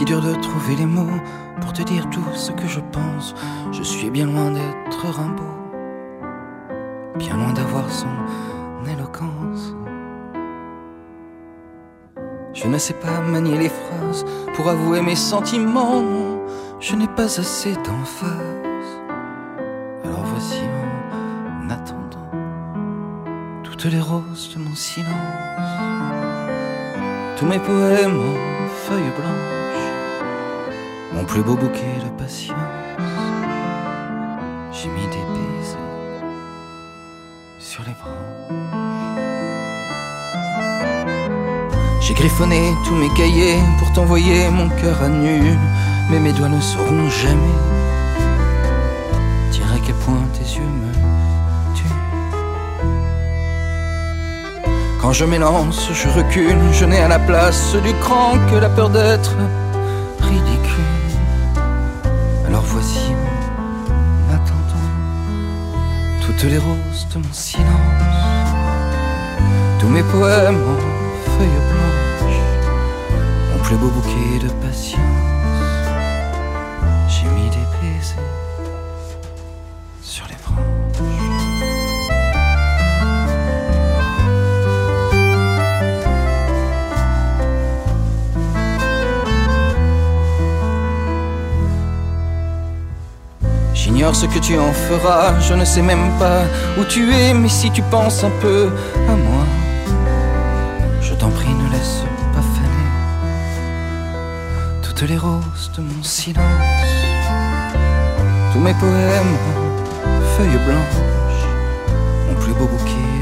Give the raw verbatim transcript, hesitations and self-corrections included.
dur de trouver les mots pour te dire tout ce que je pense. Je suis bien loin d'être Rimbaud, bien loin d'avoir son éloquence. Je ne sais pas manier les phrases pour avouer mes sentiments, non, je n'ai pas assez d'emphase. Alors voici en attendant toutes les roses de mon silence, tous mes poèmes en feuilles blanches, mon plus beau bouquet de patience. J'ai mis des baisers sur les branches. J'ai griffonné tous mes cahiers pour t'envoyer mon cœur à nu, mais mes doigts ne sauront jamais dire à quel point tes yeux me tuent. Quand je m'élance, je recule, je n'ai à la place du cran que la peur d'être ridicule. Alors voici en attendant toutes les roses de mon silence, tous mes poèmes en feuilles blanches, mon plus beau bouquet de patience. J'ai mis des baisers sur les branches. J'ignore ce que tu en feras, je ne sais même pas où tu es, mais si tu penses un peu à moi, je t'en prie, ne laisse pas faner toutes les roses de mon silence, tous mes poèmes en feuilles blanches, mon plus beau bouquet